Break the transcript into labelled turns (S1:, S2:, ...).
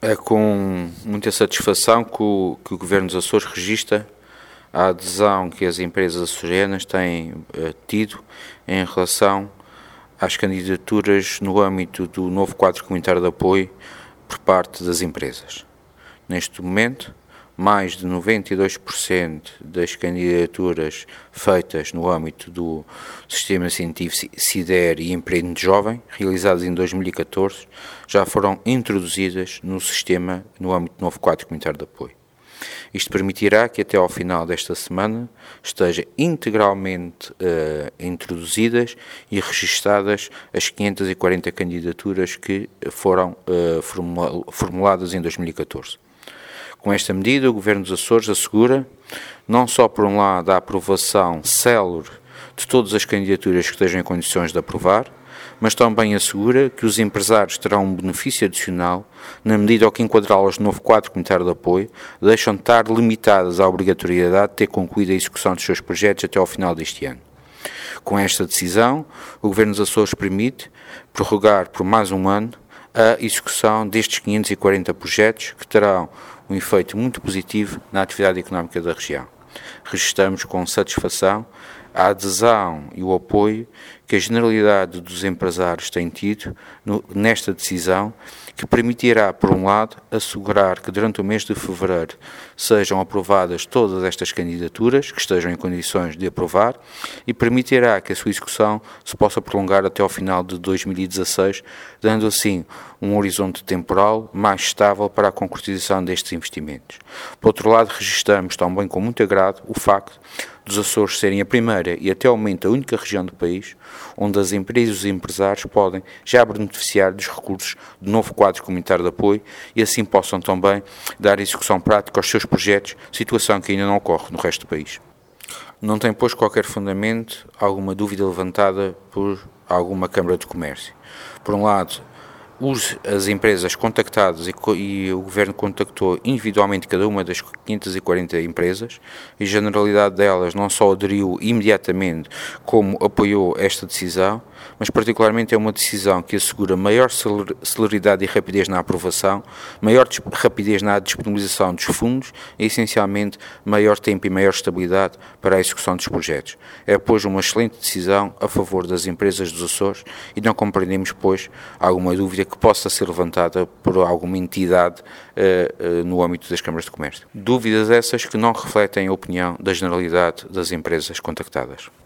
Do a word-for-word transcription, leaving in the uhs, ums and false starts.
S1: É com muita satisfação que o, que o Governo dos Açores registra a adesão que as empresas açorianas têm uh, tido em relação às candidaturas no âmbito do novo quadro comunitário de apoio por parte das empresas. Neste momento, mais de noventa e dois por cento das candidaturas feitas no âmbito do Sistema Científico CIDER e Emprego Jovem, realizadas em dois mil e catorze, já foram introduzidas no sistema no âmbito do novo quadro comunitário de apoio. Isto permitirá que até ao final desta semana estejam integralmente uh, introduzidas e registadas as quinhentas e quarenta candidaturas que foram uh, formula- formuladas em dois mil e catorze. Com esta medida, o Governo dos Açores assegura, não só por um lado, a aprovação célere de todas as candidaturas que estejam em condições de aprovar, mas também assegura que os empresários terão um benefício adicional na medida em que enquadrá-las no novo quadro comunitário de apoio, deixam de estar limitadas à obrigatoriedade de ter concluído a execução dos seus projetos até ao final deste ano. Com esta decisão, o Governo dos Açores permite prorrogar por mais um ano a execução destes quinhentos e quarenta projetos que terão um efeito muito positivo na atividade económica da região. Registramos com satisfação a adesão e o apoio que a generalidade dos empresários tem tido no, nesta decisão, que permitirá, por um lado, assegurar que durante o mês de fevereiro sejam aprovadas todas estas candidaturas que estejam em condições de aprovar e permitirá que a sua execução se possa prolongar até ao final de dois mil e dezasseis, dando assim um horizonte temporal mais estável para a concretização destes investimentos. Por outro lado, registramos também com muito agrado o facto dos Açores serem a primeira e até ao momento a única região do país onde as empresas e os empresários podem já beneficiar dos recursos do novo quadro comunitário de apoio e assim possam também dar execução prática aos seus projetos, situação que ainda não ocorre no resto do país. Não tem, pois, qualquer fundamento alguma dúvida levantada por alguma Câmara de Comércio. Por um lado, Os, as empresas contactadas e, e o Governo contactou individualmente cada uma das quinhentas e quarenta empresas e a generalidade delas não só aderiu imediatamente como apoiou esta decisão, mas particularmente é uma decisão que assegura maior celeridade e rapidez na aprovação, maior rapidez na disponibilização dos fundos e essencialmente maior tempo e maior estabilidade para a execução dos projetos. É, pois, uma excelente decisão a favor das empresas dos Açores e não compreendemos, pois, alguma dúvida que possa ser levantada por alguma entidade uh, uh, no âmbito das câmaras de comércio. Dúvidas essas que não refletem a opinião da generalidade das empresas contactadas.